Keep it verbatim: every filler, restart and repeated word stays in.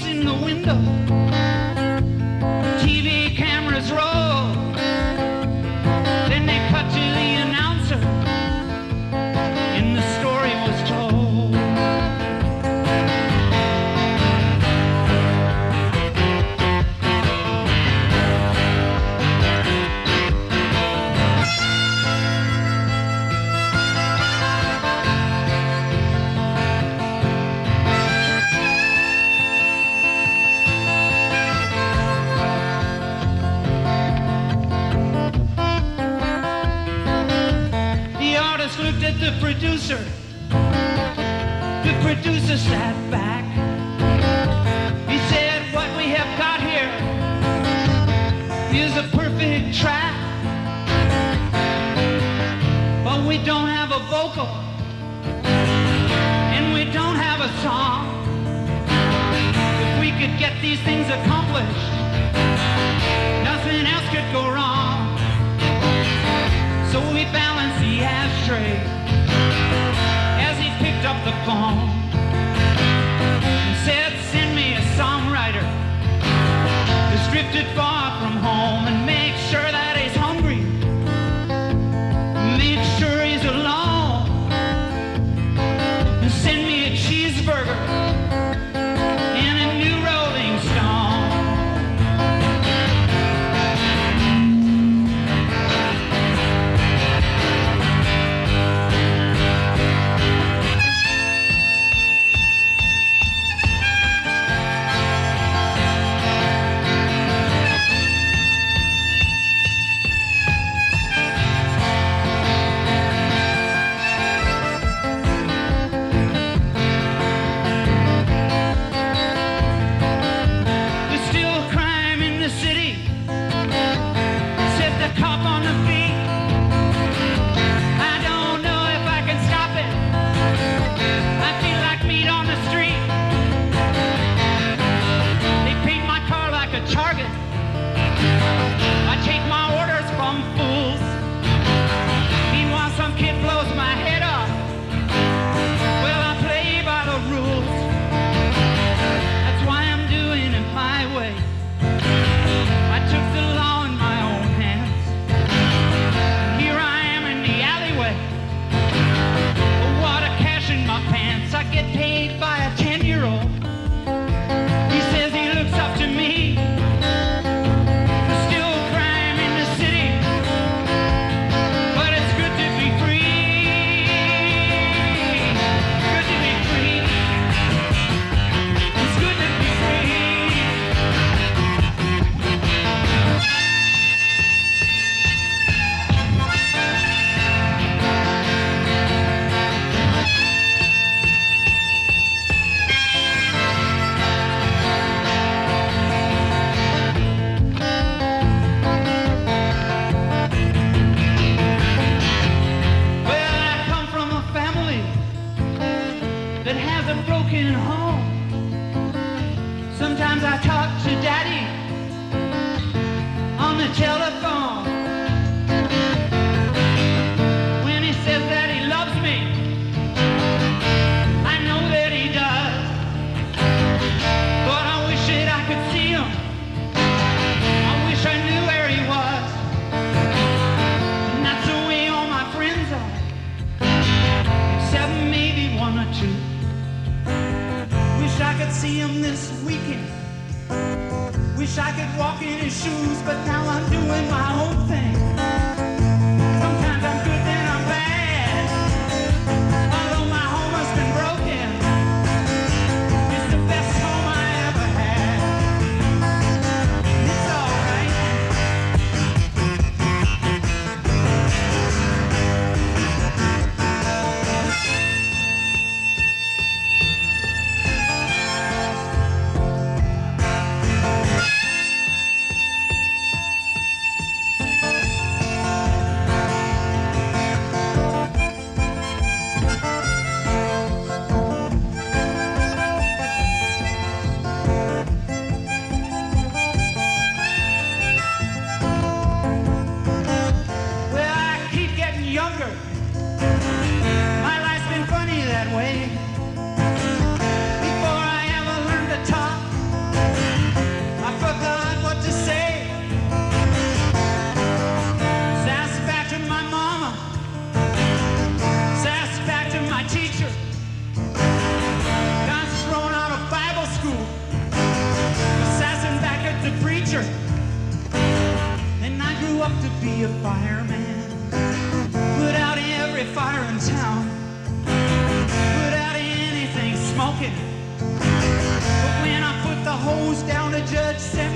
face in the window. T V cameras roll. Then they cut to the announcer, and the story was told. Looked at the producer. The producer sat back. He said, what we have got here is a perfect track, but we don't have a vocal and we don't have a song. If we could get these things accomplished, nothing else could go wrong. So we balanced the ashtray as he picked up the phone and said, send me a songwriter who's drifted far from home, and make sure that he's hungry, make sure he's alone, and send me a cheeseburger and a new Rolling Stone. grew up to be a fireman. Put out every fire in town. Put out anything smoking. But when I put the hose down, the judge said,